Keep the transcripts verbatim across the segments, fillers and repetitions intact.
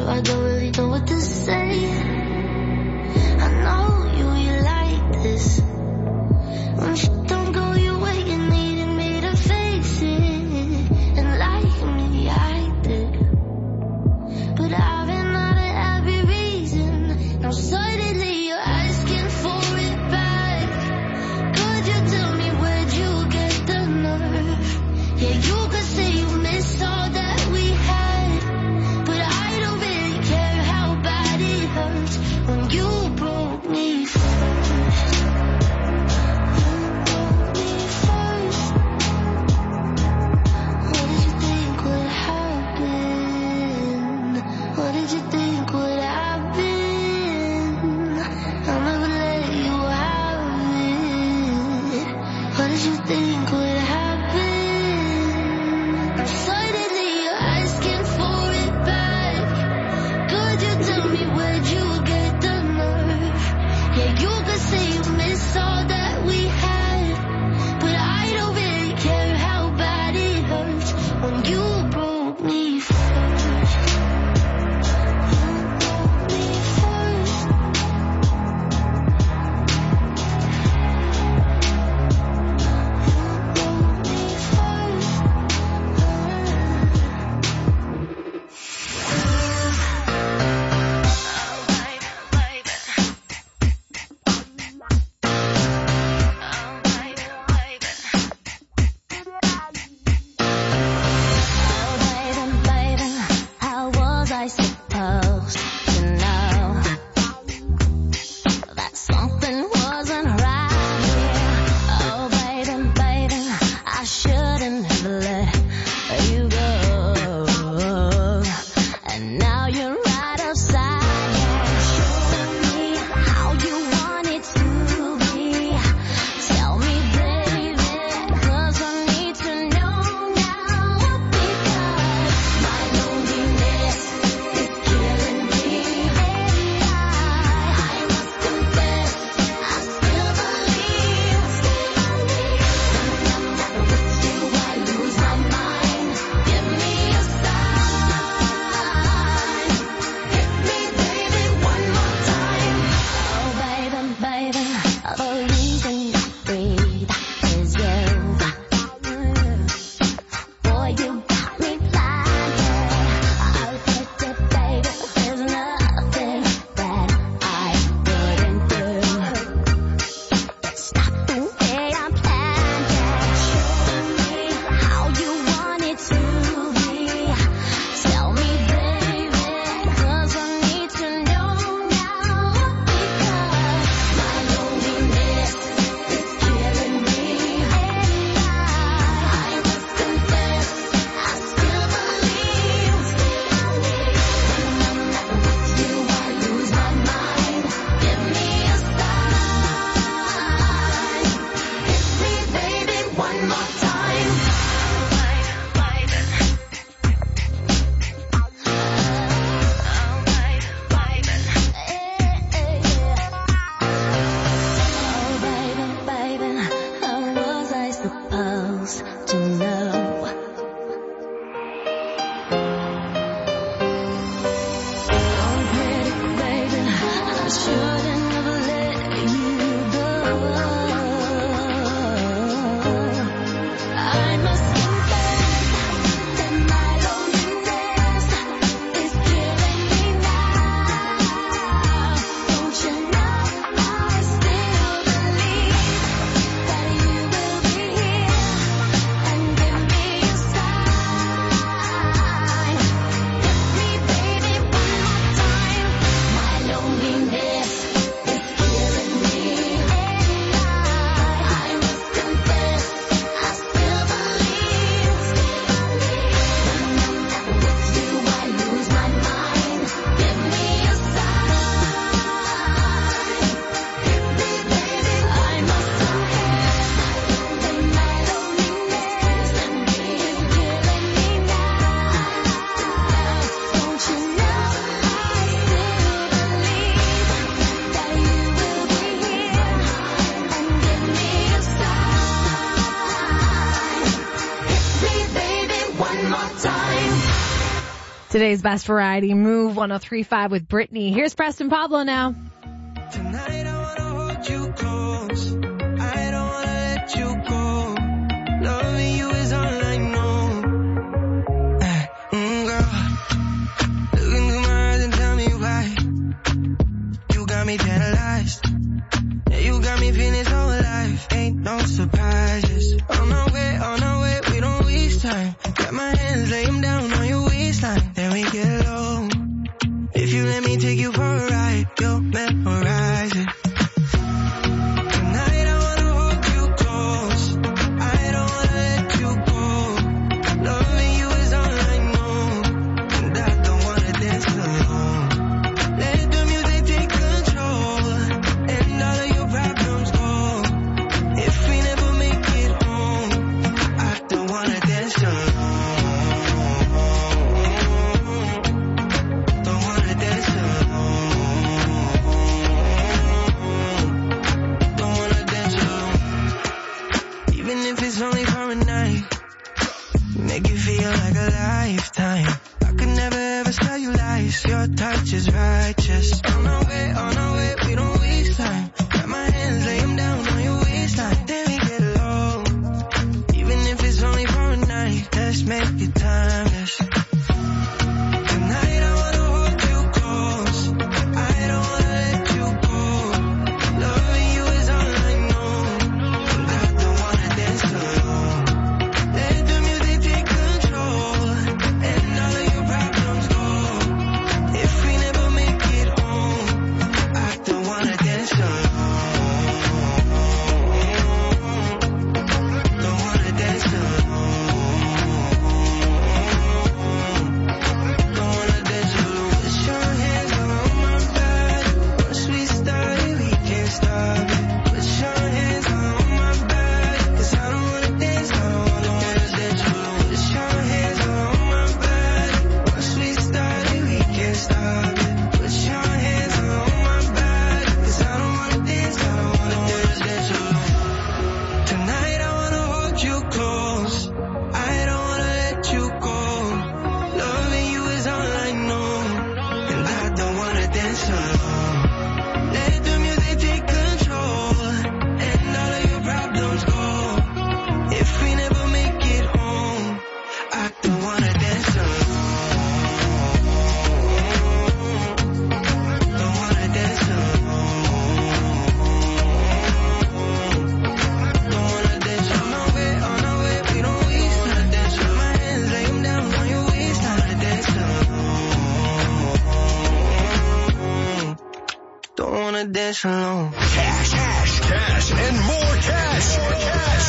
I don't really know what to say. I know you, you like this. When shit don't go your way, you needed me to face it. And like me, I did. But I've been out of every reason. Now suddenly you're asking for it back. Could you tell me where'd you get the nerve? Yeah, you could say you miss all that we had, but I don't really care how bad it hurts when you broke me first. What did you think would happen? I'll never let you have it. What did you think would happen? Suddenly you're asking for it back. Could you tell me where'd you get the nerve? Yeah, you could say you miss all that we had, but I don't really care how bad it hurts when you broke me first. Loneliness Today's best variety, Move one oh three point five with Brittany. Here's Preston Pablo now. Tonight I wanna hold you close. I don't wanna let you go. Loving you is all I know. Mm, girl, look into my eyes and tell me why. You got me paralyzed. Yeah, you got me feeling so alive. Ain't no surprises. On our way, on our way, we don't waste time. Got my hands, lay them down on your waistline. Then we get low. If you let me take you for a ride, you'll memorize it. Tonight I wanna hold you close. I don't wanna let you go. Loving you is all I know. And I don't wanna dance alone. Let the music take control. And all of your problems go. If we never make it home, I don't wanna dance alone. It's only for a night. Make you feel like a lifetime. I could never ever tell you lies. Your touch is righteous. On our way, on our way, we don't waste time. Got my hands, lay them down on your waistline. Then we get low. Even if it's only for a night, let's make it timeless. Tonight I wanna hold you close. I don't wanna let you go. Loving you is all I know. And I don't wanna dance alone. Let the music take control. And all of your problems go. If we never make it home, I don't wanna dance alone. Don't wanna dance alone. Don't wanna dance alone. Put your hands on my back. Once we started, we can't stop it. Put your hands on my back. 'Cause I don't wanna dance, I don't wanna dance alone. Put your hands on my back. Once we started, we can't stop it. Put your hands on my back. 'Cause I don't wanna dance, I don't wanna dance alone. Tonight I wanna hold you close. I don't wanna let you go. Loving you is all I know. And I don't wanna dance alone. Let the music take control. And all of your problems go. If we never make it home, I don't wanna dance alone. Don't wanna dance alone. Don't wanna dance on our way, on our way, we don't waste time. Dance with my hands, lay them down on your waistline. Dance alone. Don't wanna dance alone. Cash, cash, cash, and more cash. More cash.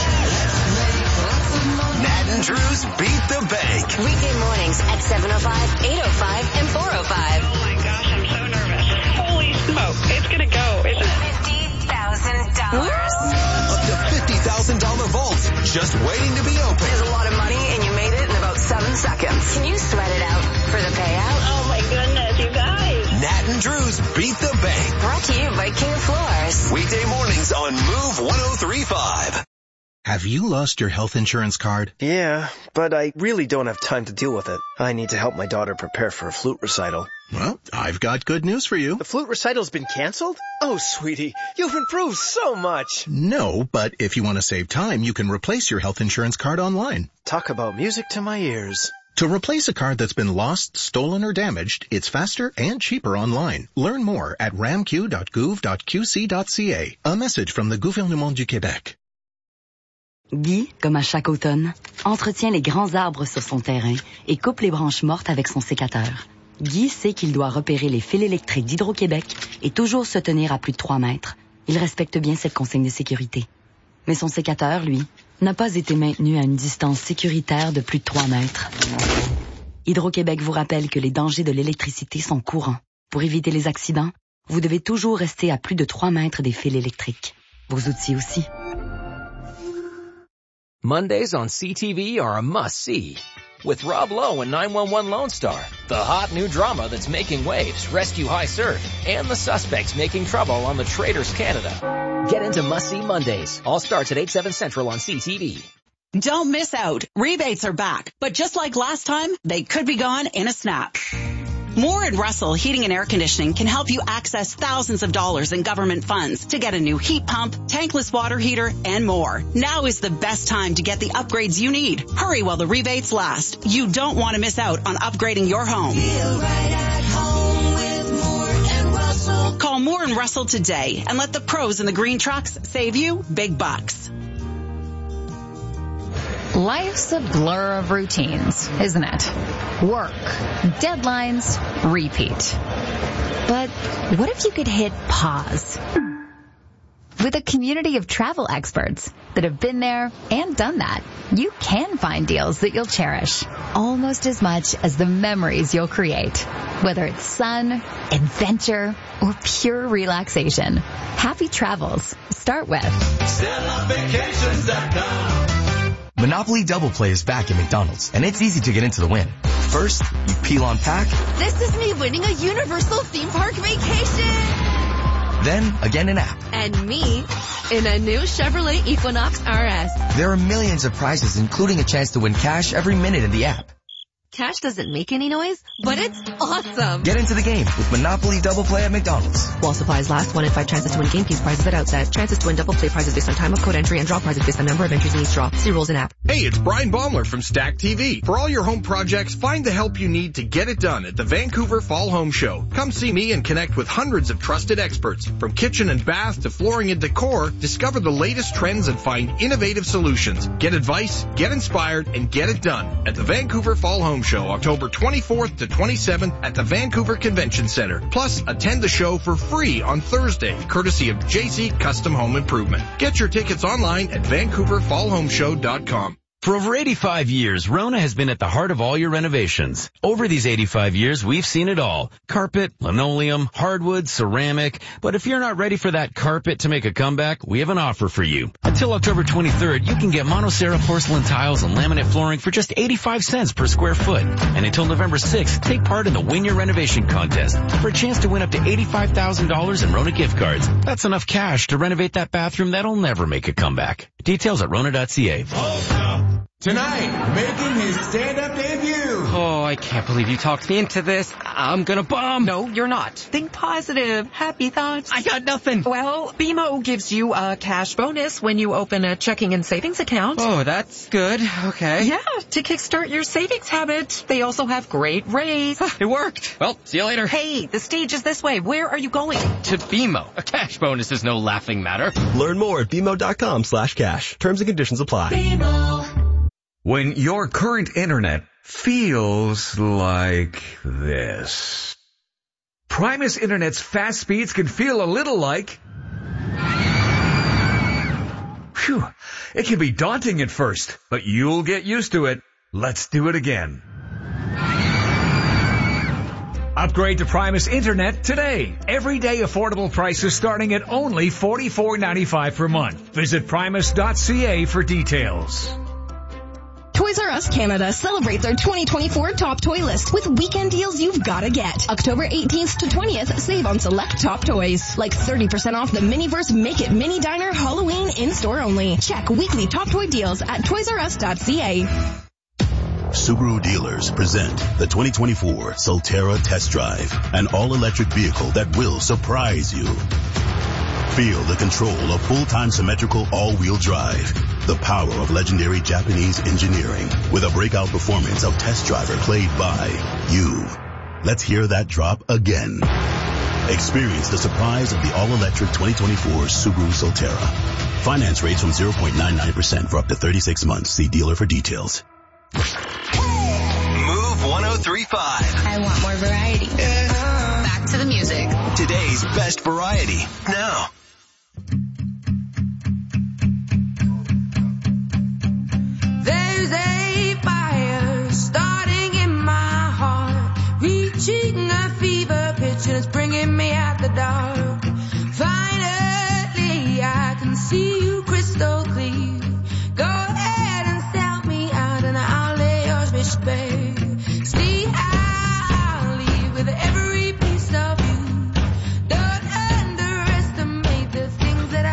Nat and Drew's Beat the Bank. Weekday mornings at seven oh five, eight oh five, and four oh five. Oh my gosh, I'm so nervous. Holy smoke. It's gonna go, isn't it? fifty thousand dollars. Up to fifty thousand dollars vaults just waiting to be opened. There's a lot of money and you made it in about seven seconds. Can you sweat it out for the payout? Oh my goodness, you guys. Nat and Drew's Beat the Bank. Brought to you by King Floors. Weekday mornings on Move one oh three point five. Have you lost your health insurance card? Yeah, but I really don't have time to deal with it. I need to help my daughter prepare for a flute recital. Well, I've got good news for you. The flute recital's been canceled? Oh, sweetie, you've improved so much. No, but if you want to save time, you can replace your health insurance card online. Talk about music to my ears. To replace a card that's been lost, stolen, or damaged, it's faster and cheaper online. Learn more at ramq dot gouv dot q c dot c a. A message from the Gouvernement du Québec. Guy, comme à chaque automne, entretient les grands arbres sur son terrain et coupe les branches mortes avec son sécateur. Guy sait qu'il doit repérer les fils électriques d'Hydro-Québec et toujours se tenir à plus de trois mètres. Il respecte bien cette consigne de sécurité. Mais son sécateur, lui, n'a pas été maintenu à une distance sécuritaire de plus de trois mètres. Hydro-Québec vous rappelle que les dangers de l'électricité sont courants. Pour éviter les accidents, vous devez toujours rester à plus de trois mètres des fils électriques. Vos outils aussi. Mondays on C T V are a must-see. With Rob Lowe and nine one one Lone Star, the hot new drama that's making waves, Rescue High Surf, and the suspects making trouble on the Traders Canada. Get into must-see Mondays. All starts at eight, seven Central on C T V. Don't miss out. Rebates are back, but just like last time, they could be gone in a snap. Moore and Russell Heating and Air Conditioning can help you access thousands of dollars in government funds to get a new heat pump, tankless water heater, and more. Now is the best time to get the upgrades you need. Hurry while the rebates last. You don't want to miss out on upgrading your home. Feel right at home with Moore and Russell. Call Moore and Russell today and let the pros in the green trucks save you big bucks. Life's a blur of routines, isn't it? Work, deadlines, repeat. But what if you could hit pause? With a community of travel experts that have been there and done that, you can find deals that you'll cherish almost as much as the memories you'll create. Whether it's sun, adventure, or pure relaxation, happy travels start with Stella Vacations dot com. Monopoly Double Play is back at McDonald's, and it's easy to get into the win. First, you peel on pack. This is me winning a Universal theme park vacation. Then, again in app. And me in a new Chevrolet Equinox R S. There are millions of prizes, including a chance to win cash every minute in the app. Cash doesn't make any noise, but it's awesome. Get into the game with Monopoly Double Play at McDonald's. While supplies last, one in five chances to win game piece prizes at outset. Chances to win double play prizes based on time of code entry and draw prizes based on number of entries in each draw. See rules in app. Hey, it's Brian Baumler from Stack T V. For all your home projects, find the help you need to get it done at the Vancouver Fall Home Show. Come see me and connect with hundreds of trusted experts. From kitchen and bath to flooring and decor, discover the latest trends and find innovative solutions. Get advice, get inspired, and get it done at the Vancouver Fall Home Show, October twenty-fourth to twenty-seventh at the Vancouver Convention Center. Plus, attend the show for free on Thursday, courtesy of J C Custom Home Improvement. Get your tickets online at vancouver fall home show dot com. For over eighty-five years, Rona has been at the heart of all your renovations. Over these eighty-five years, we've seen it all. Carpet, linoleum, hardwood, ceramic. But if you're not ready for that carpet to make a comeback, we have an offer for you. Until October twenty-third, you can get Montserrat porcelain tiles and laminate flooring for just eighty-five cents per square foot. And until November sixth, take part in the Win Your Renovation contest for a chance to win up to eighty-five thousand dollars in Rona gift cards. That's enough cash to renovate that bathroom that'll never make a comeback. Details at rona dot c a. Tonight, making his stand-up debut. Oh, I can't believe you talked me into this. I'm gonna bomb. No, you're not. Think positive. Happy thoughts. I got nothing. Well, B M O gives you a cash bonus when you open a checking and savings account. Oh, that's good. Okay. Yeah, to kickstart your savings habit. They also have great rates. It worked. Well, see you later. Hey, the stage is this way. Where are you going? To B M O. A cash bonus is no laughing matter. Learn more at B M O dot com slash cash. Terms and conditions apply. B M O. When your current internet feels like this. Primus Internet's fast speeds can feel a little like... Phew, it can be daunting at first, but you'll get used to it. Let's do it again. Upgrade to Primus Internet today. Everyday affordable prices starting at only forty-four ninety-five per month. Visit primus dot c a for details. Toys R Us Canada celebrates our twenty twenty-four top toy list with weekend deals you've gotta get. October eighteenth to twentieth, save on select top toys. Like thirty percent off the Miniverse Make It Mini Diner Halloween in-store only. Check weekly top toy deals at toys r us dot c a. Subaru dealers present the twenty twenty-four Solterra Test Drive, an all-electric vehicle that will surprise you. Feel the control of full-time symmetrical all-wheel drive. The power of legendary Japanese engineering with a breakout performance of Test Driver played by you. Let's hear that drop again. Experience the surprise of the all-electric twenty twenty-four Subaru Solterra. Finance rates from zero point nine nine percent for up to thirty-six months. See dealer for details. Move one oh three point five. I want more variety. Yeah. Back to the music. Today's best variety. Now. There's a fire starting in my heart, reaching a fever pitch and it's bringing me out the dark. Finally, I can see you crystal clear. Go ahead and sell me out and I'll lay your fish bare. See, I'll leave with every piece of you. Don't underestimate the things that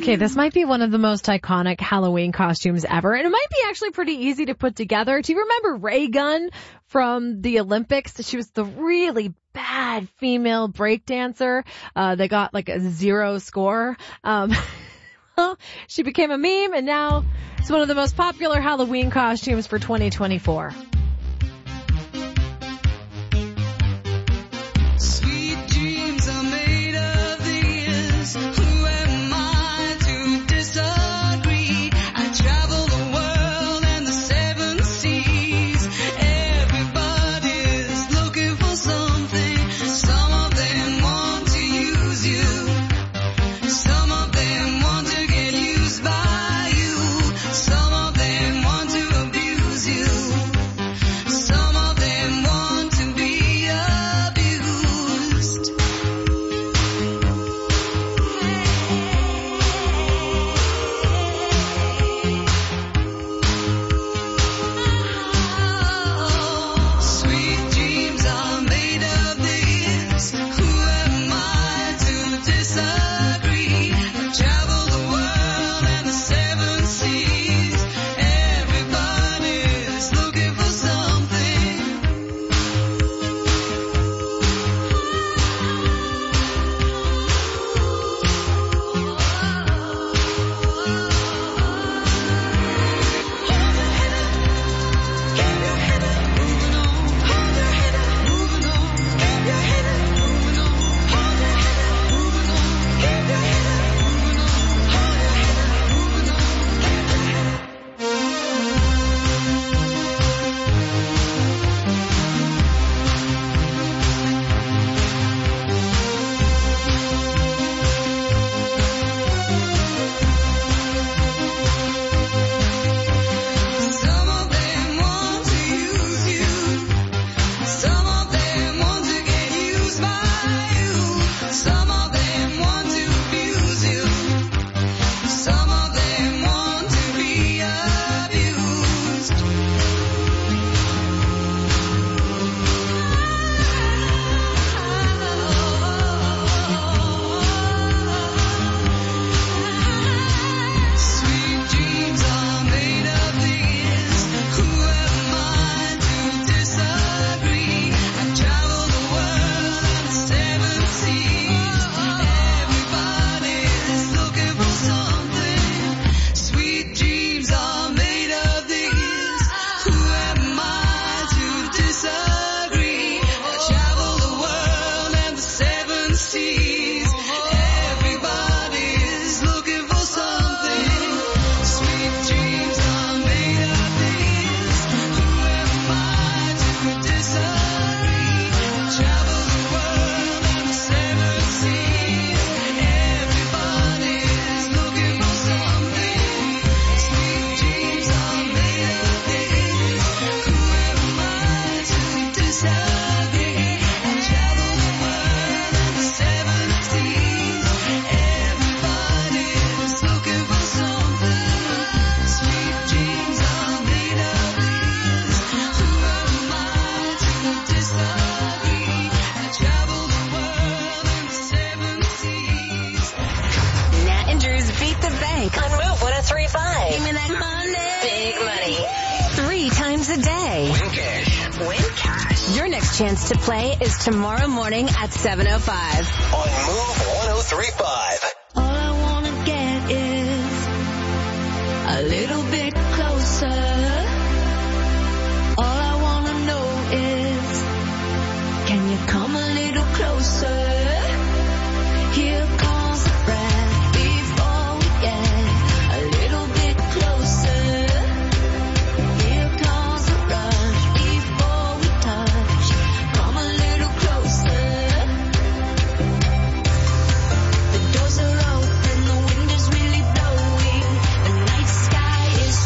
Okay, this might be one of the most iconic Halloween costumes ever, and it might be actually pretty easy to put together. Do you remember Ray Gunn from the Olympics? She was the really bad female breakdancer. Uh, they got like a zero score. Um, well, she became a meme, and now it's one of the most popular Halloween costumes for twenty twenty-four. Sweet dreams are made of these. Who am I to disagree? I travel the world and the seven seas. Everybody's looking for something. Some of them want to use you. Some of them want to get used by you. Some of them want to abuse you. Some of them want to be abused. Sweet dreams are made of this. Who am I to disagree? I travel the world and the seven seas. Everybody's looking for something. Some of them want to use you. Some of them want to get used by you. Some of them want to abuse you. Some of them want to be abused. Sweet dreams are made of these. Who am I to disagree? I travel the world and the seven seas. Everybody's looking for something. Sweet dreams are made of these. Who am I to disagree? I travel the world and the seven seas. Everybody's looking for something. Sweet dreams are made of these. Who am I to disagree? I travel the world and the seven seas. Everybody's looking for something. Sweet dreams are made of these. Who am I to disagree? I travel the world and the seven seas. Everybody's looking for something. Sweet dreams are made of these. Who am I to disagree? I travel the world and the seven seas. Nat and Drew's Beat the Bank on Move one oh three point five. Give me that money. Big money. Three times a day. Win cash. Win cash. Your next chance to play is tomorrow morning at seven oh five. On Move one oh three point five. All I wanna get is a little bit closer. All I wanna know is, can you come a little closer? Here comes the breath before we get a little bit closer. Here comes the rush before we touch. Come a little closer. The doors are open, the wind is really blowing. The night sky is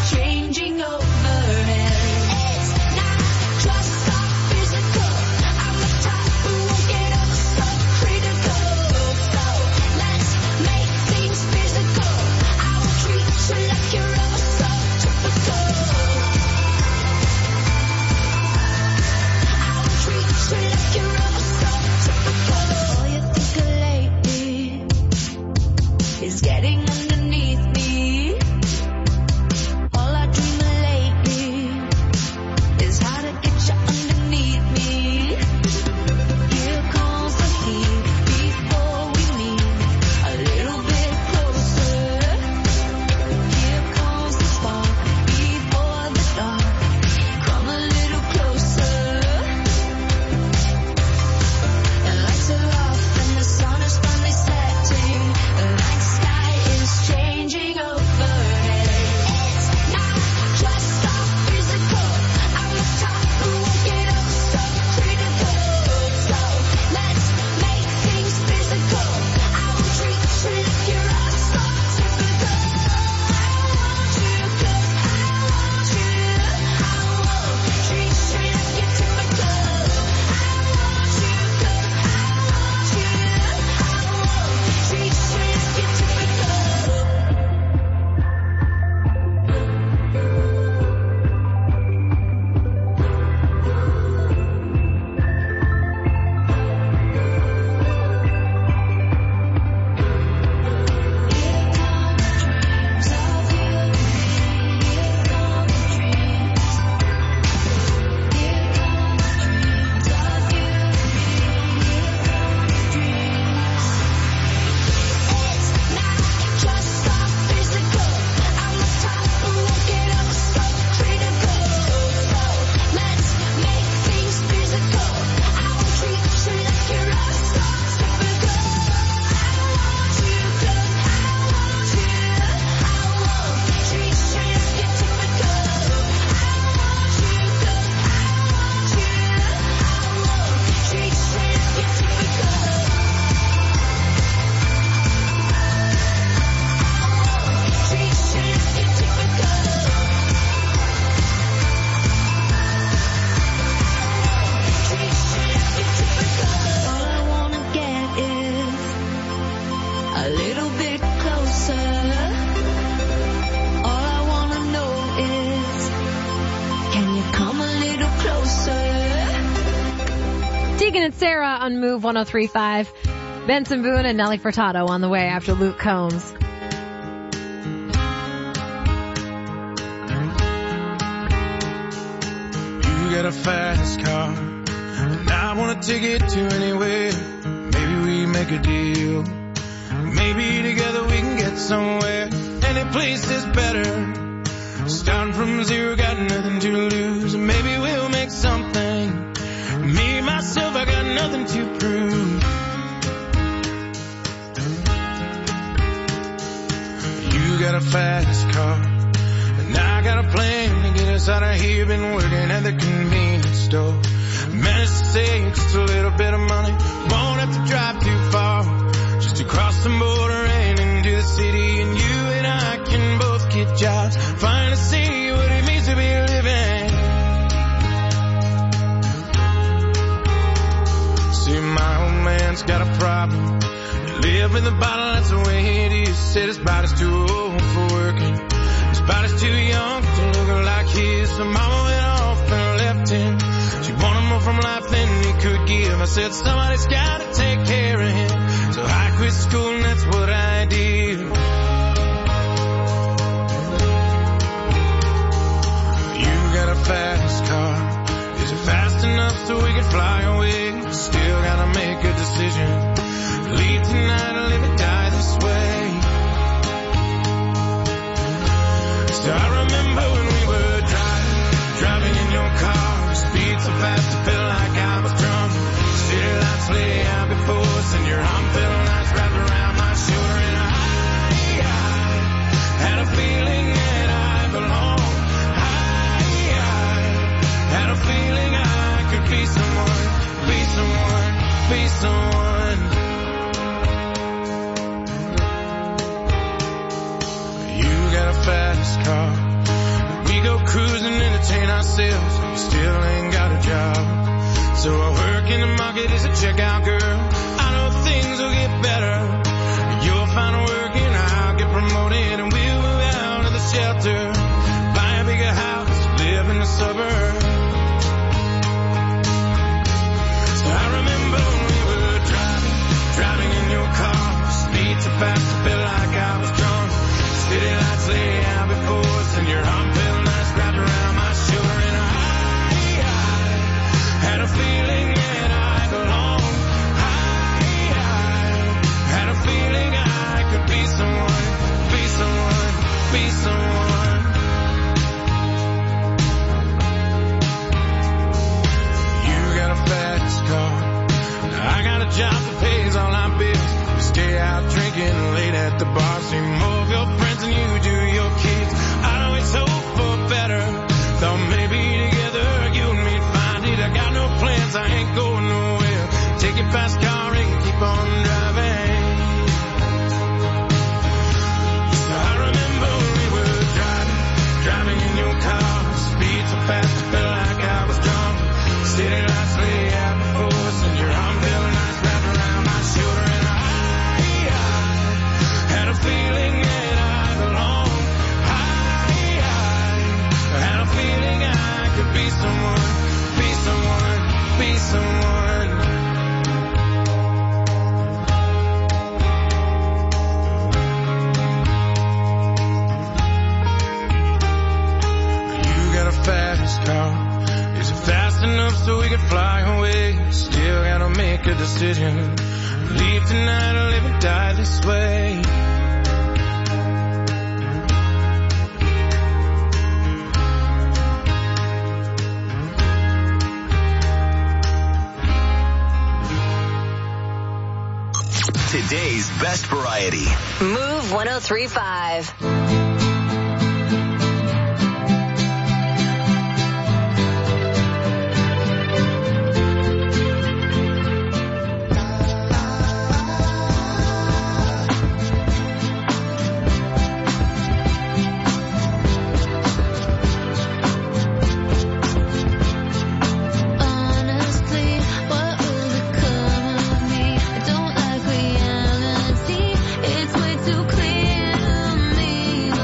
Tegan and Sarah on Move one oh three point five. Benson Boone and Nelly Furtado on the way after Luke Combs. You got a fast car, and I want to take it to anywhere. Maybe we make a deal. Maybe together we can get somewhere. Any place is better. Starting from zero, got nothing to lose. Maybe we'll make something. Me, myself, I got nothing to prove. You got a fast car, and I got a plan to get us out of here. Been working at the convenience store. Managed to save just a little bit of money. Won't have to drive too far, just to cross the border and into the city. And you and I can both get jobs, finally see what it means to be living. See, my old man's got a problem. You live in the bottle, that's the way it is. Said his body's too old for working, his body's too young to look like his. So mama went off and left him. She wanted more from life than he could give. I said somebody's gotta take care of him. So I quit school and that's what I did. You got a fast car. Is it fast enough so we can fly away? Still gotta make a decision. Leave tonight or live or die this way. So I remember when we were driving, driving in your car. Speed so fast it felt like I was drunk. City lights lay out before us and your arm felt nice wrapped around my shoulder. And I, I had a feeling that I belonged. I, I had a feeling I could be someone, be someone, be someone. You got a fast car. We go cruising, entertain ourselves. We still ain't got a job. So I work in the market as a checkout girl. I know things will get better. You'll find work and I'll get promoted. And we'll move out of the shelter, buy a bigger house, live in the suburbs. So I remember when we were driving, driving in your car. Speed so fast it felt like I was drunk. City lights lay out before us and your arm felt nice wrapped around my shoulder. And I, I had a feeling that I belonged. I, I had a feeling I could be someone, be someone, be someone. You got a fast car. I got a job that pays all our bills. We stay out drinking late at the bar. See more of your friends than you do your kids. I always hope for better. Thought maybe together you and me'd find it. I got no plans, I ain't going nowhere. Take your fast car and keep on driving. So I remember when we were driving, driving in your car. Speed so fast it felt like I was drunk. City lights lay out before us and your arm felt nice wrapped around my shoulder. And I, I had a feeling that I belonged. I, I had a feeling I could be someone, be someone, be someone. You got a fast car. Is it fast enough so we can fly away? Still gotta make a decision. Leave tonight or live and die this way. Today's best variety. Move one oh three point five. Honestly, what will become of me? I don't like reality. It's way too clear to me.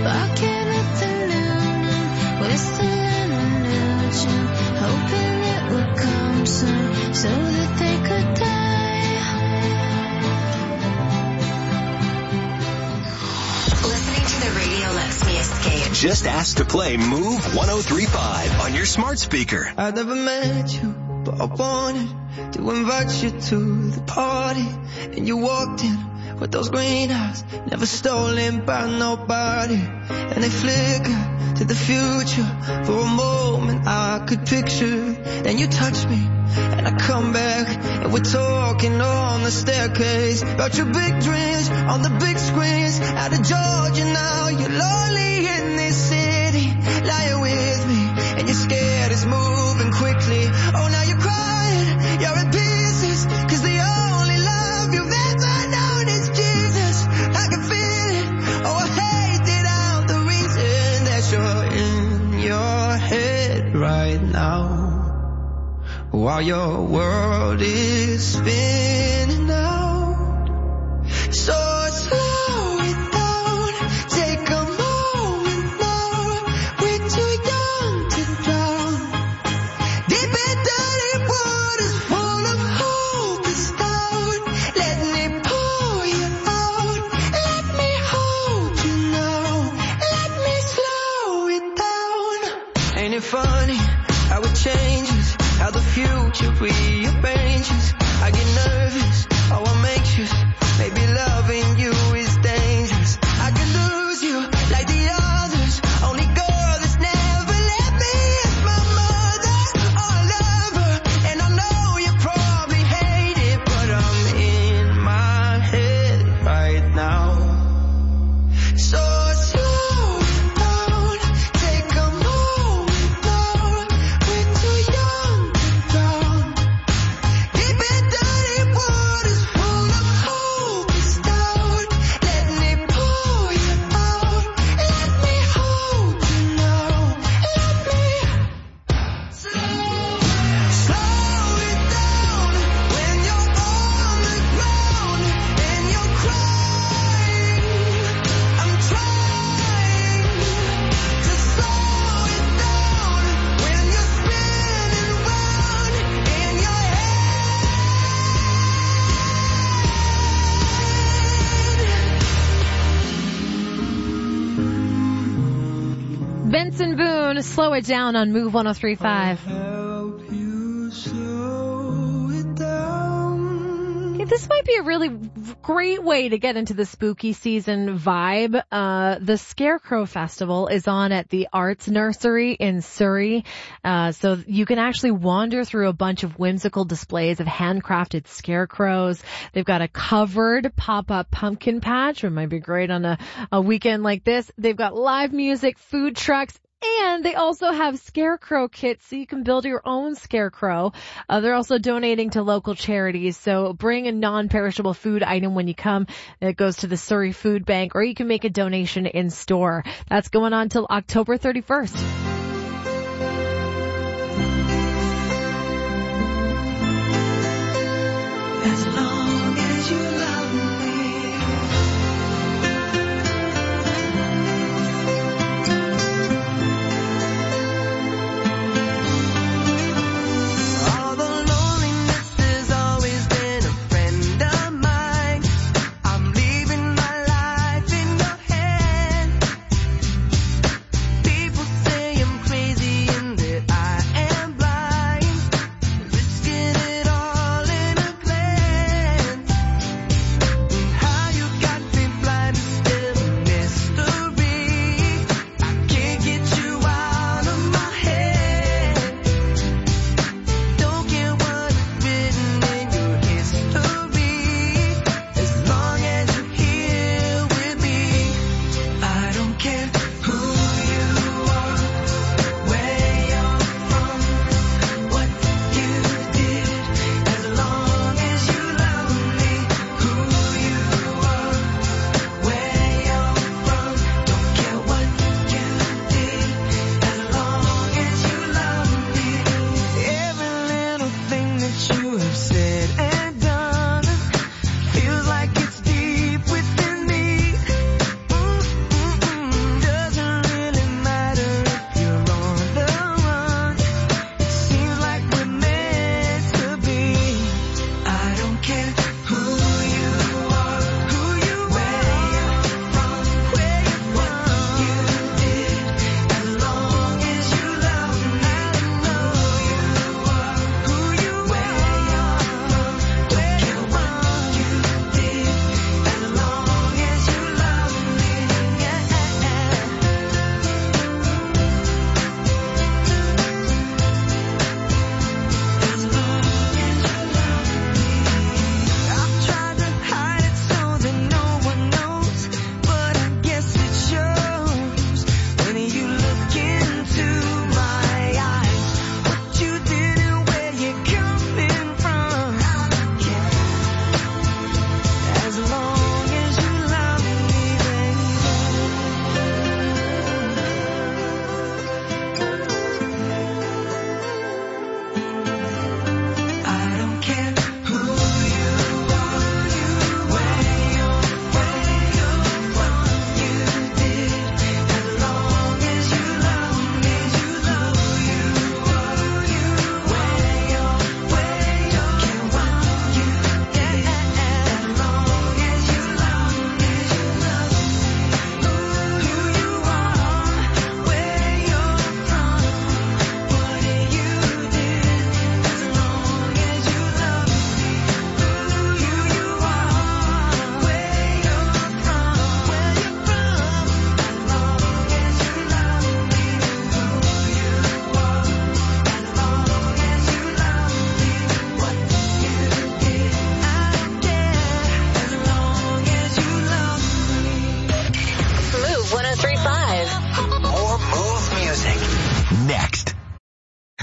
Barking at the moon and whistling a new tune, hoping it would come soon so that they could die. Listening to the radio lets me escape. Just ask to play Move one oh three point five on your smart speaker. I never met you, but I wanted to invite you to the party. And you walked in with those green eyes, never stolen by nobody. And they flicker to the future. For a moment I could picture. Then you touch me, and I come back, and we're talking on the staircase about your big dreams on the big screens. Out of Georgia now, you're lonely in this city, lying with me, and you're scared it's moving quickly. Oh, now you're crying, you're in pieces, cause the only love you've ever known is Jesus. I can feel it, oh I hate it out, the reason that you're in your head right now, while your world is spinning out. So slow it down, take a moment now. We're too young to drown. Deep in dirty waters full of hope is down. Let me pull you out. Let me hold you now. Let me slow it down. Ain't it funny how it changes, how the future rearranges? I get nervous, oh I'm anxious. Maybe loving you is dangerous. I could lose you like the others. Only girl that's never let me is my mother. Oh, I love her, and I know you probably hate it, but I'm in my head right now. So slow it down, take a moment now. We're too young to drown. Deep in dirty waters full of hope is down. Let me pull you out. Let me hold you now. Let me slow it down when you're on the ground and you're crying. I'm trying to slow it down when you're spinning round in your Benson Boone, Slow It Down on Move one oh three point five. help you slow it down. Hey, this might be a really great way to get into the spooky season vibe. Uh, the Scarecrow Festival is on at the Arts Nursery in Surrey. Uh, so you can actually wander through a bunch of whimsical displays of handcrafted scarecrows. They've got a covered pop-up pumpkin patch, which might be great on a, a weekend like this. They've got live music, food trucks, and they also have scarecrow kits so you can build your own scarecrow. Uh, they're also donating to local charities. So bring a non-perishable food item when you come. It goes to the Surrey Food Bank, or you can make a donation in store. That's going on till October thirty-first. As long as you love me. All the loneliness has always been a friend of mine. I'm leaving my life in your hands. People say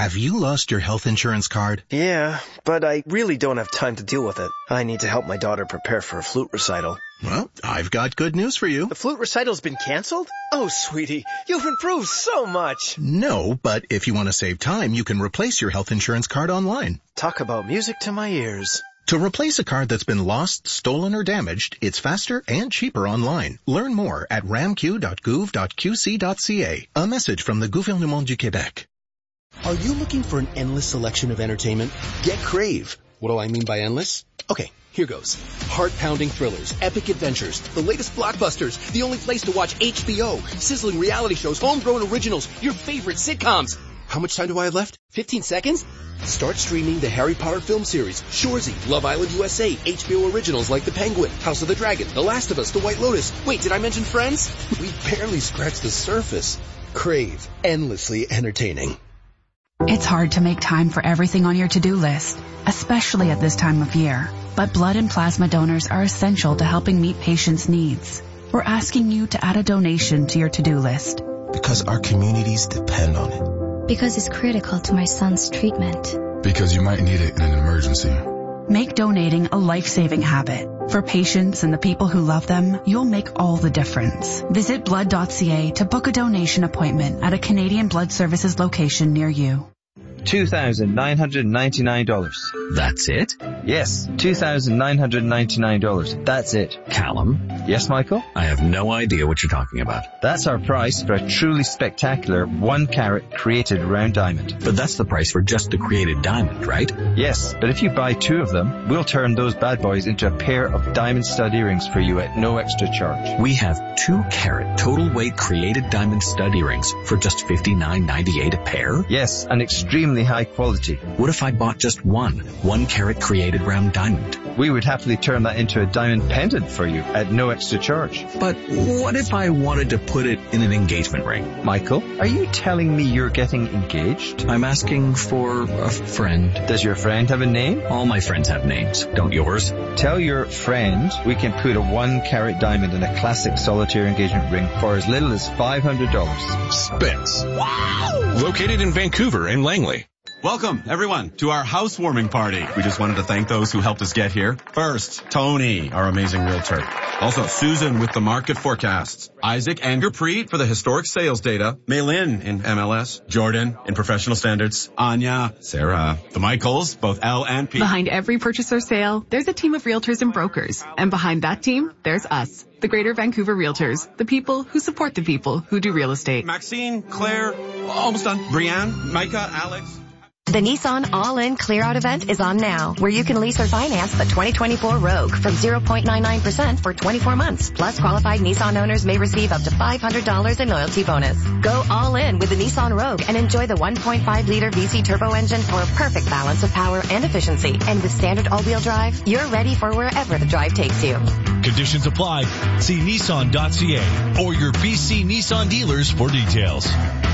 Have you lost your health insurance card? Yeah, but I really don't have time to deal with it. I need to help my daughter prepare for a flute recital. Well, I've got good news for you. The flute recital's been canceled? Oh, sweetie, you've improved so much. No, but if you want to save time, you can replace your health insurance card online. Talk about music to my ears. To replace a card that's been lost, stolen, or damaged, it's faster and cheaper online. Learn more at ramq dot gouv dot q c dot c a. A message from the Gouvernement du Québec. Are you looking for an endless selection of entertainment? Get Crave. What do I mean by endless? Okay, here goes. Heart-pounding thrillers, epic adventures, the latest blockbusters, the only place to watch H B O, sizzling reality shows, homegrown originals, your favorite sitcoms. How much time do I have left? fifteen seconds? Start streaming the Harry Potter film series, Shoresy, Love Island U S A, H B O originals like The Penguin, House of the Dragon, The Last of Us, The White Lotus. Wait, did I mention Friends? We barely scratched the surface. Crave. Endlessly entertaining. It's hard to make time for everything on your to-do list, especially at this time of year. But blood and plasma donors are essential to helping meet patients' needs. We're asking you to add a donation to your to-do list. Because our communities depend on it. Because it's critical to my son's treatment. Because you might need it in an emergency. Make donating a life-saving habit. For patients and the people who love them, you'll make all the difference. Visit blood dot c a to book a donation appointment at a Canadian Blood Services location near you. two thousand nine hundred ninety-nine dollars. That's it? Yes, two thousand nine hundred ninety-nine dollars. That's it. Callum? Yes, Michael? I have no idea what you're talking about. That's our price for a truly spectacular one-carat created round diamond. But that's the price for just the created diamond, right? Yes, but if you buy two of them, we'll turn those bad boys into a pair of diamond stud earrings for you at no extra charge. We have two-carat total weight created diamond stud earrings for just fifty-nine ninety-eight a pair? Yes, and extremely high quality. What if I bought just one, one-carat created round diamond? We would happily turn that into a diamond pendant for you at no extra charge. But what if I wanted to put it in an engagement ring? Michael, are you telling me you're getting engaged? I'm asking for a friend. Does your friend have a name? All my friends have names. Don't yours? Tell your friend we can put a one-carat diamond in a classic solitaire engagement ring for as little as five hundred dollars. Spence. Wow! Located in Vancouver and Langley. Welcome, everyone, to our housewarming party. We just wanted to thank those who helped us get here. First, Tony, our amazing realtor. Also, Susan with the market forecasts. Isaac and Gurpreet for the historic sales data. Maylin in M L S. Jordan in professional standards. Anya, Sarah, the Michaels, both L and P. Behind every purchase or sale, there's a team of realtors and brokers. And behind that team, there's us, the Greater Vancouver Realtors, the people who support the people who do real estate. Maxine, Claire, almost done. Brianne, Micah, Alex. The Nissan All-In Clear-Out event is on now, where you can lease or finance the twenty twenty-four Rogue from zero point nine nine percent for twenty-four months. Plus, qualified Nissan owners may receive up to five hundred dollars in loyalty bonus. Go all in with the Nissan Rogue and enjoy the one point five liter V C turbo engine for a perfect balance of power and efficiency. And with standard all-wheel drive, you're ready for wherever the drive takes you. Conditions apply. See Nissan dot c a or your B C Nissan dealers for details.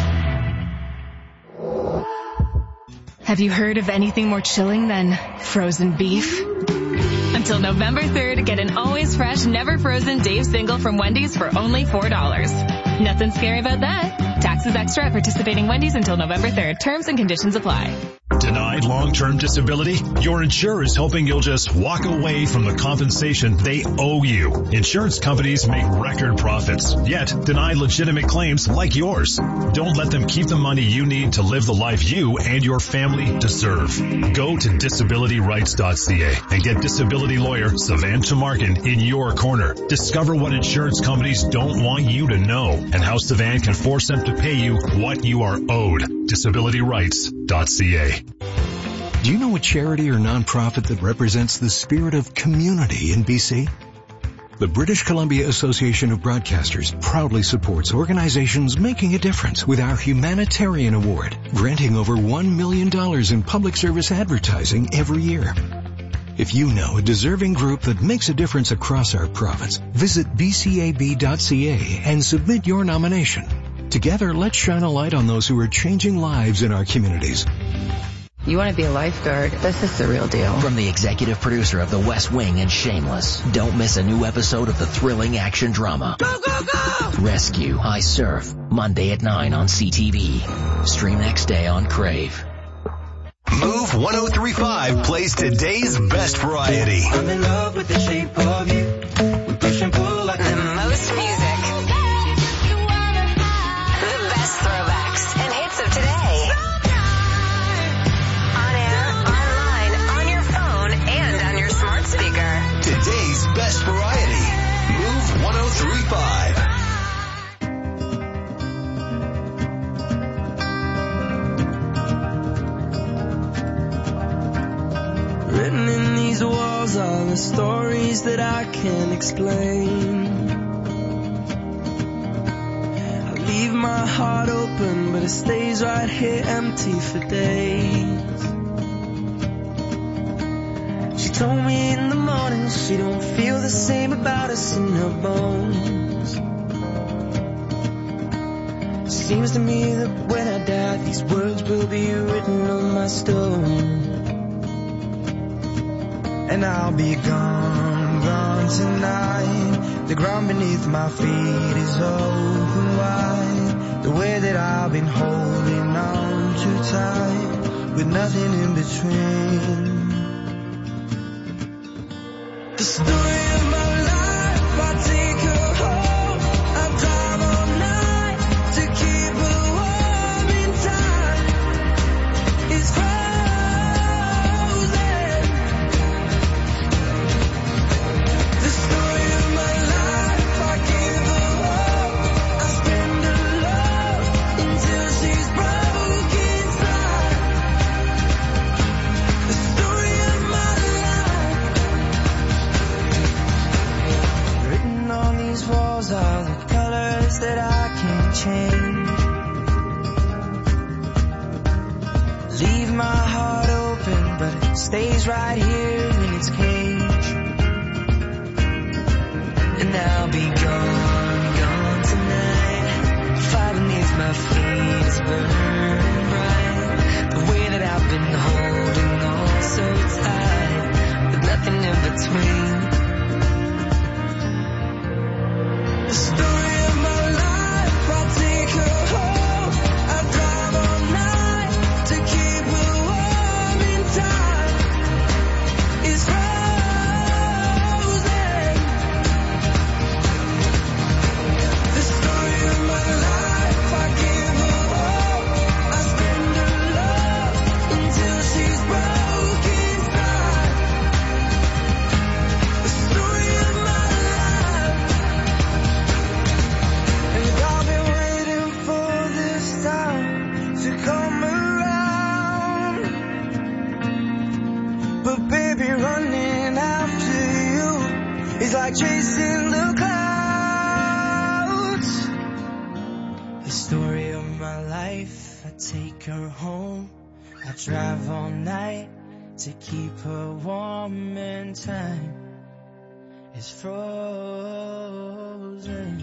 Have you heard of anything more chilling than frozen beef? Until November third, get an always fresh, never frozen Dave's Single from Wendy's for only four dollars. Nothing scary about that. Taxes extra at participating Wendy's until November third. Terms and conditions apply. Denied long-term disability? Your insurer is hoping you'll just walk away from the compensation they owe you. Insurance companies make record profits, yet deny legitimate claims like yours. Don't let them keep the money you need to live the life you and your family deserve. Go to disability rights dot c a and get disability lawyer Savan Tamarkin in your corner. Discover what insurance companies don't want you to know and how Savan can force them to pay you what you are owed. disability rights dot c a. Do you know a charity or nonprofit that represents the spirit of community in B C? The British Columbia Association of Broadcasters proudly supports organizations making a difference with our Humanitarian Award, granting over one million dollars in public service advertising every year. If you know a deserving group that makes a difference across our province, visit b c a b dot c a and submit your nomination. Together, let's shine a light on those who are changing lives in our communities. You want to be a lifeguard? This is the real deal. From the executive producer of The West Wing and Shameless, don't miss a new episode of the thrilling action drama. Go, go, go! Rescue, I Surf, Monday at nine on C T V. Stream next day on Crave. Move one oh three point five plays today's best variety. I'm in love with the shape of you. We push and pull like the most music. The best throwbacks and hits of today. On air, online, on your phone, and on your smart speaker. Today's best variety. Move one oh three point five. Written in these walls are the stories that I can't explain. I leave my heart open, but it stays right here empty for days. She told me in the morning she don't feel the same about us in her bones. Seems to me that when I die, these words will be written on my stone. And I'll be gone, gone tonight. The ground beneath my feet is open wide. The way that I've been holding on too tight, with nothing in between. The story of my life, I take her home. I drive all night to keep her warm in time. It's frozen. The story of my life, I give her hope. I spend her love until she's broke inside. The story of my life. Written on these walls are the colors that I can't change. Leave my heart open, but it stays right here in its cage. And I'll be gone, gone tonight. Fire beneath my feet is burning bright. The way that I've been holding on so tight, with nothing in between. The story of my life, I take her home. I drive all night to keep her warm in time. It's frozen. The story of my life, I give her hope. I spend her love until she's broke inside. The story of my life. And I've been waiting for this time to come around. But baby, running after you is like chasing the clouds. The story of my life, I take her home. I drive all night to keep her warm and time is frozen.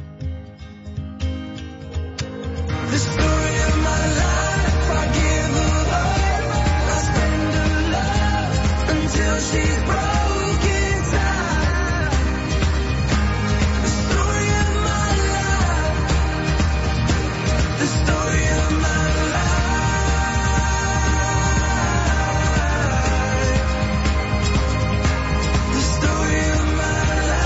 The story of my life, I give her hope. I spend her love until she's broke inside. The story of my life. The story of my life. The story of my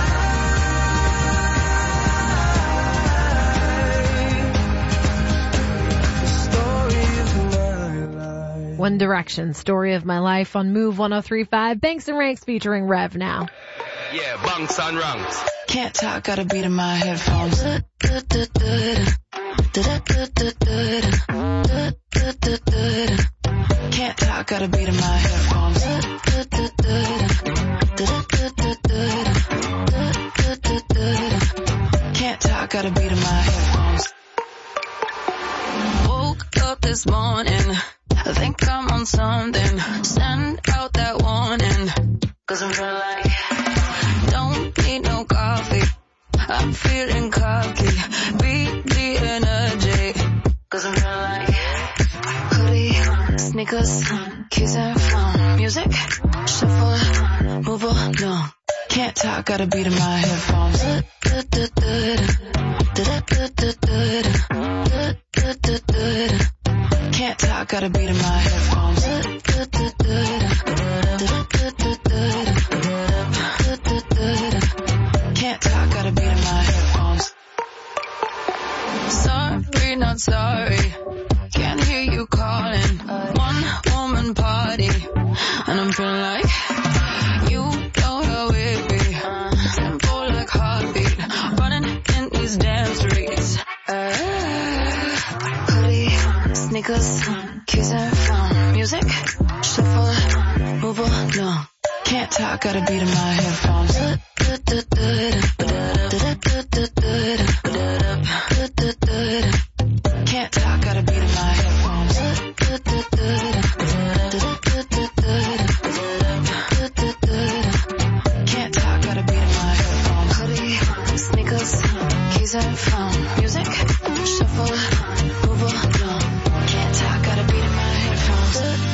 One Direction, Story of My Life on Move one oh three point five. Banks and Ranks featuring Rev now. Yeah, bunks and ranks. Can't talk, got a beat in my headphones. Can't talk, got a beat in my headphones. Can't talk, got a beat in my headphones. Woke up this morning, I think I'm on something. Send out that warning, cause I'm feeling like don't need no coffee. I'm feeling cocky. Beat the energy, cause I'm feeling like hoodie, sneakers, keys and phone. Music, shuffle, move along. Can't talk, got a beat in my headphones. Can't talk, got a beat in my headphones. sorry, not sorry. Can't hear you calling. One woman party, and I'm feeling like you know how it be. Tempo like heartbeat, running in these damn streets. Uh, hoodie, sneakers, keys and phone, music, shuffle, move along. Can't talk, got a beat in my headphones. Can't talk, got a beat in my headphones. Can't talk, got a beat in my headphones. Hoodie, sneakers, keys and phone, music, shuffle, move along. Can't talk, got a beat in my headphones.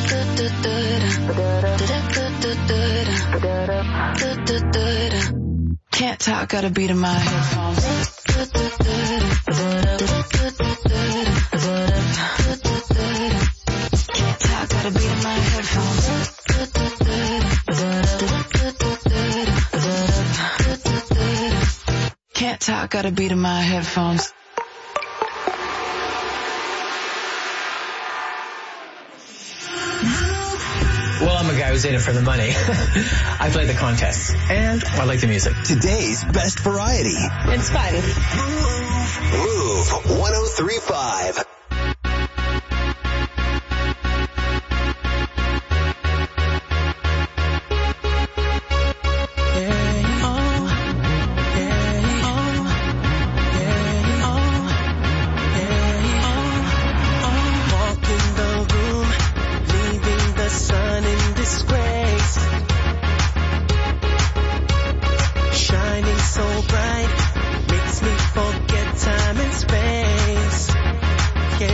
Can't talk, got a beat in my headphones. Can't talk, got a beat in my headphones. Can't talk, got a beat in my headphones. Well, I'm a guy who's in it for the money. I play the contests, and I like the music. Today's best variety. It's fun. Move one oh three point five. So bright, makes me forget time and space.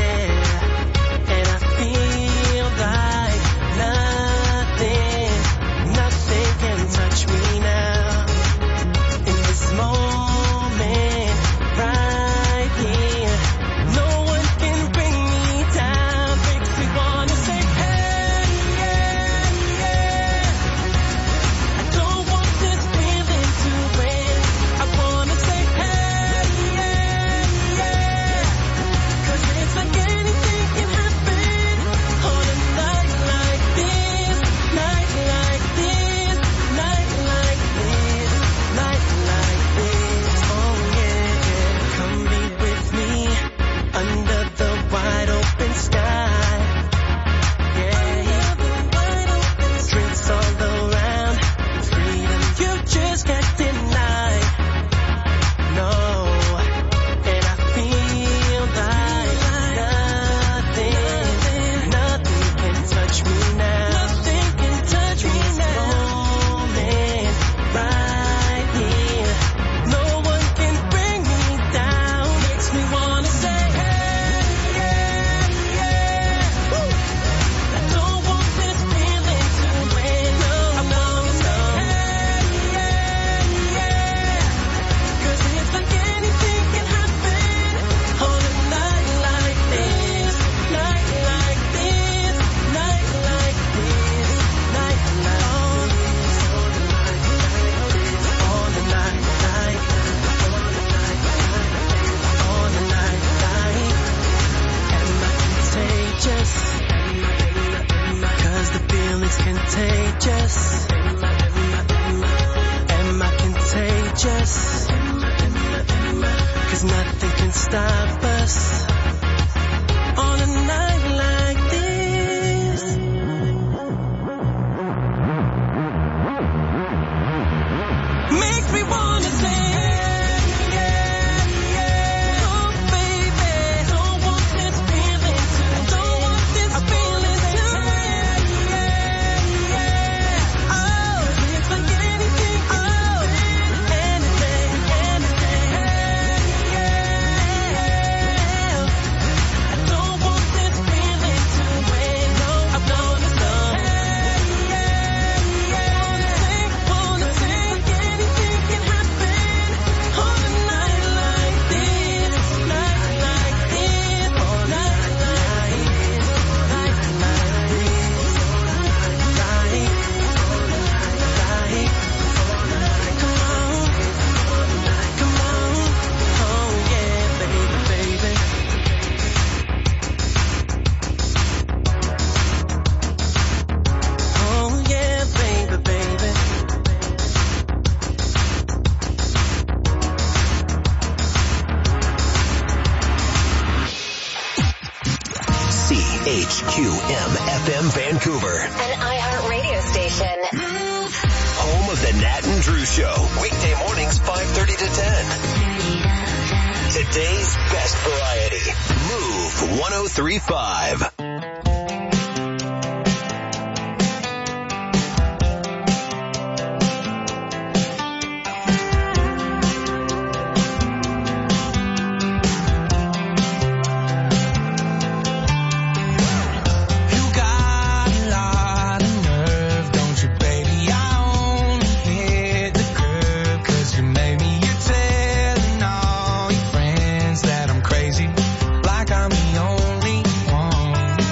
H Q M F M Vancouver. An iHeart radio station. Home of the Nat and Drew Show. Weekday mornings five thirty to ten. Today's best variety. Move one oh three point five. Like I'm the only one.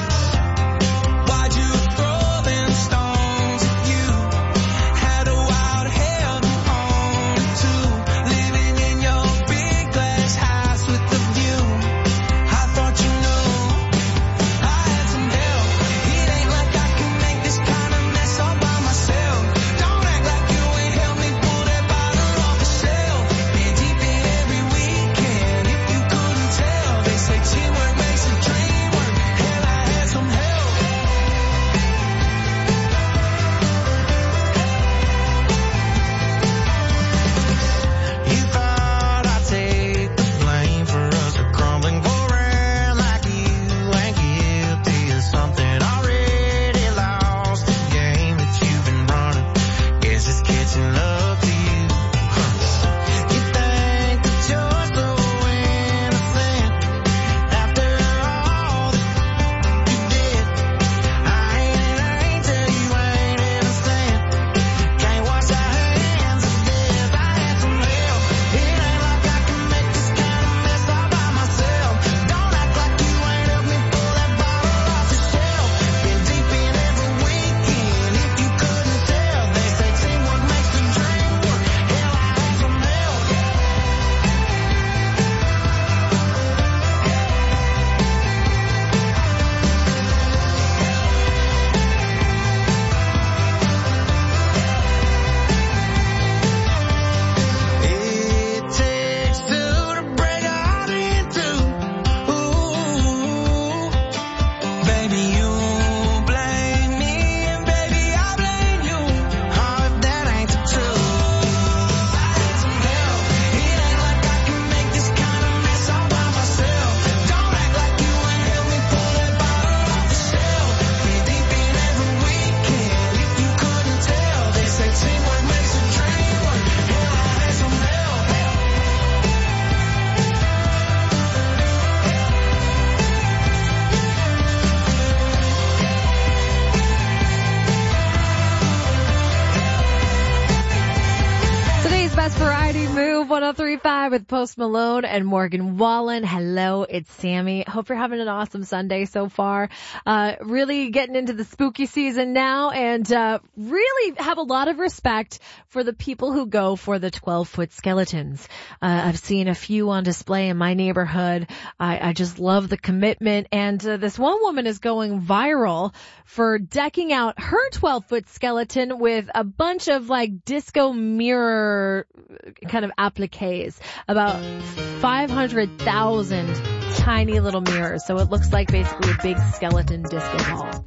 one oh three point five with Post Malone and Morgan Wallen. Hello, it's Sammy. Hope you're having an awesome Sunday so far. Uh, really getting into the spooky season now, and uh, really have a lot of respect for the people who go for the twelve-foot skeletons. Uh, I've seen a few on display in my neighborhood. I, I just love the commitment, and uh, this one woman is going viral for decking out her twelve-foot skeleton with a bunch of like disco mirror kind of appliques, about five hundred thousand tiny little mirrors. So it looks like basically a big skeleton disco ball.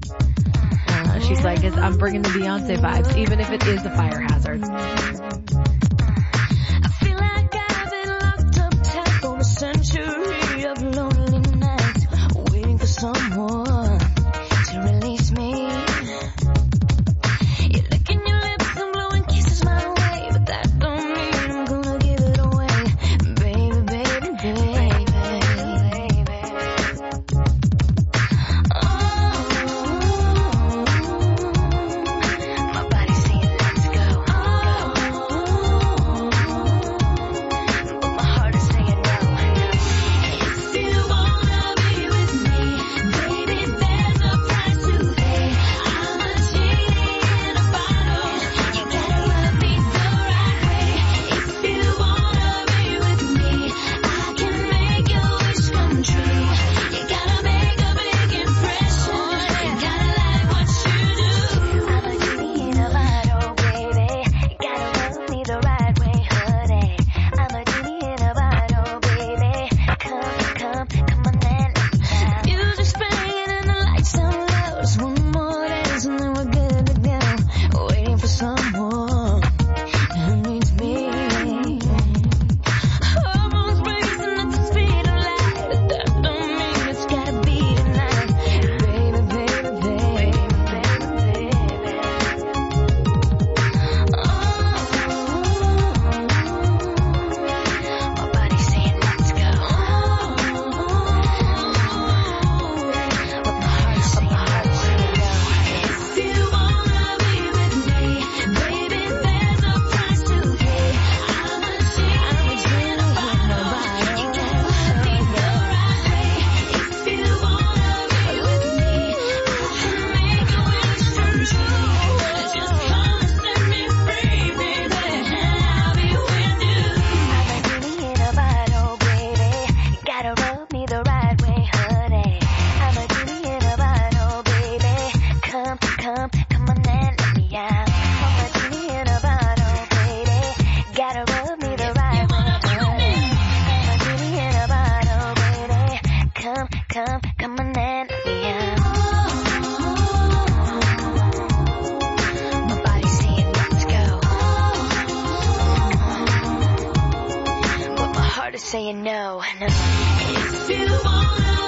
Uh, she's like, I'm bringing the Beyonce vibes, even if it is a fire hazard. I feel like I've been locked up tight for a century of lonely nights, waiting for someone to release me. You're licking your lips and blowing kisses my way, but that don't mean I'm gonna give it away, baby, baby, baby, baby. Oh, my body's saying let's go. Oh, come on in, yeah. My body's saying let's go, but my heart is saying no, no. If you wanna